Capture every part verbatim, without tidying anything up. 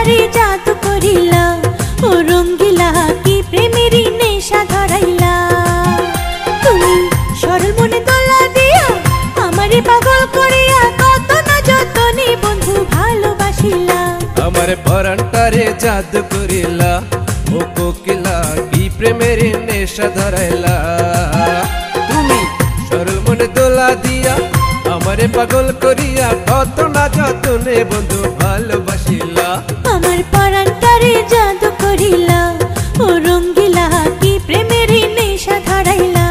পরাণটারে জাদু করিলা ও রঙ্গিলা কি প্রেমেরই নেশা ধরাইলা তুমি সরল মনে দোলা দিয়া আমারে পাগল করিয়া কত না যতনে বন্ধু ভালোবাসিলা আমার পরাণটারে জাদু করিলা ও কোকিলা কি প্রেমেরই নেশা ধরাইলা তুমি সরল মনে দোলা দিয়া আমারে পাগল করিয়া কত না যতনে বন্ধু ভালোবাসিলা আমার পরাণটারে জাদু করিলা ও রঙ্গিলা কি প্রেমেরই নেশা ধরাইলা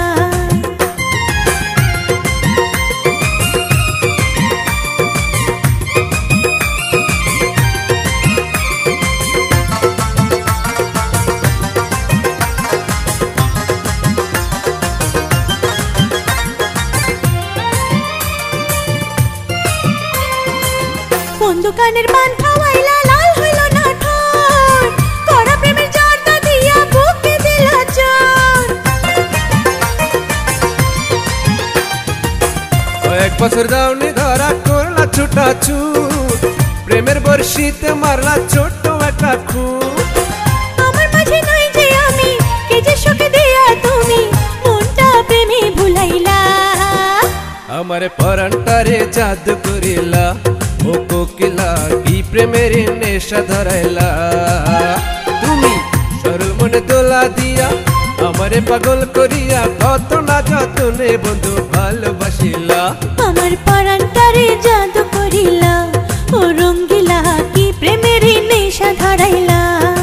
কোন দোকানের পান খাওয়াইলা লাল হইল না ঠোঁট কড়া প্রেমের জর্দা দিয়া বুকে দিলা চোট কয়েক বছর দাউনি ধরা করলা ছুটা ছুট প্রেমের বর্ষিতে মারলা ছোট্ট একটা খুঁট আমার মাঝে নাই যে আমি কে যে সুখে দিয়া তুমি মনটা প্রেমে ভুলাইলা আমার পরাণটারে জাদু করিলা ও কোকিলা কি প্রেমের নেশা ধরাইলা তুমি সরল মনে দোলা দিয়া আমারে পাগল করিয়া কত না যতনে বন্ধু ভালোবাসিলা আমার পরাণটারে জাদু করিলা ও রঙ্গিলা কি প্রেমের নেশা ধরাইলা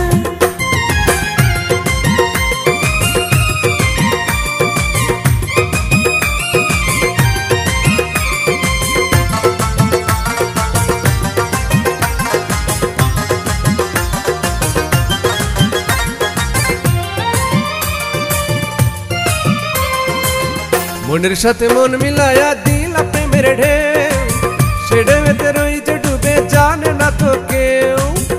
মনের সাথে মন মিলায়া দিলা প্রেমের ঢেউ সে ঢেউতে রই যে ডুবে জানে না তো কেউ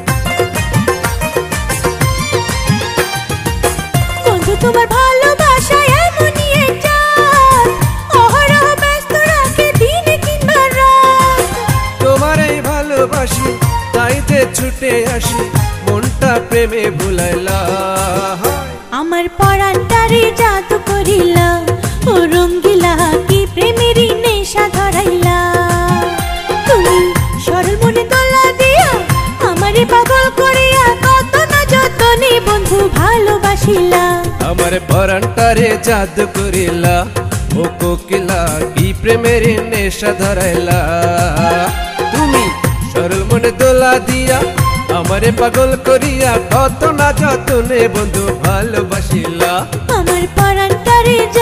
বন্ধু তোমার ভালোবাসা এমনই একটা অহরহ ব্যস্ত রাখে দিনে কিংবা রাত তোমার এই ভালোবাসি তাই যে ছুটে আসি মনটা প্রেমে ভুলাইলা আমার পরাণটারে জাদু করিলা ও রঙ্গিলা কি প্রেমেরই নেশা ধরাইলা তুমি সরল মনে দোলা দিয়া আমারে পাগল করিয়া কত না যতনে বন্ধু ভালোবাসিলা আমার পরাণটারে জাদু করিলা ও কোকিলা কি প্রেমের নেশা ধরাইলা তুমি সরল মনে দোলা দিয়া আমারে পাগল করিয়া কত না যতনে বন্ধু ভালোবাসিলা আমার পরাণটারে